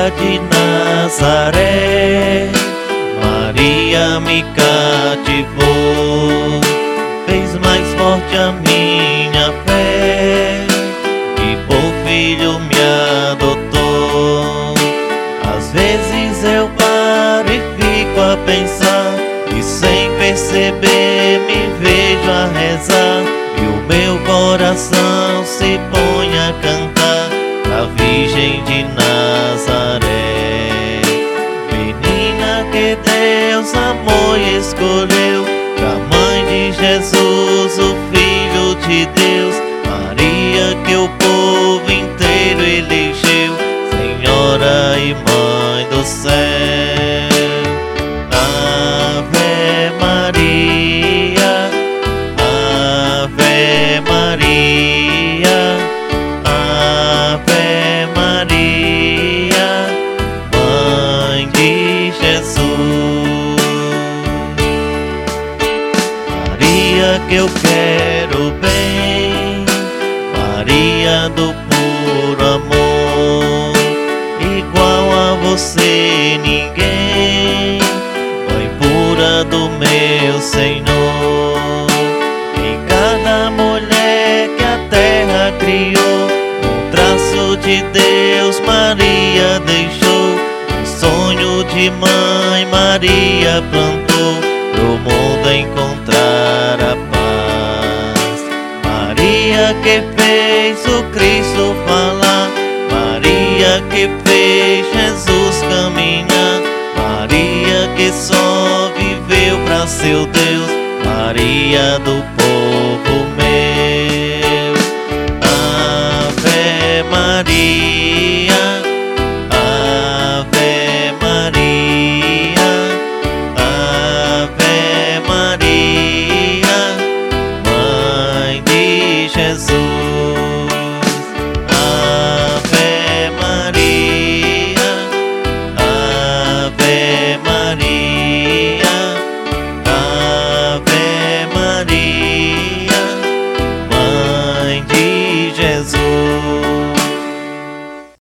Maria de Nazaré, Maria me cativou, fez mais forte a minha fé e por filho me adotou. Às vezes eu paro e fico a pensar e sem perceber me vejo a rezar, e o meu coração se põe a cantar a Virgem de Nazaré. Menina que Deus amou e escolheu, pra mãe de Jesus, o Filho de Deus. Maria que o povo inteiro elegeu, Senhora e Mãe do céu. Ave Maria, Ave Maria, Ave Maria, Mãe de Jesus. Maria que eu quero bem, Maria do puro amor, igual a você ninguém, Mãe pura do meu Senhor. Em cada mulher que a terra criou, um traço de Deus Maria deixou, um sonho de mãe Maria plantou, pro mundo encontrar a paz. Maria que fez o Cristo falar, Maria que fez Jesus caminhar, Maria que só viveu pra seu Deus, Maria do povo meu. Ave Maria, Ave Maria, Ave Maria, Mãe de Jesus.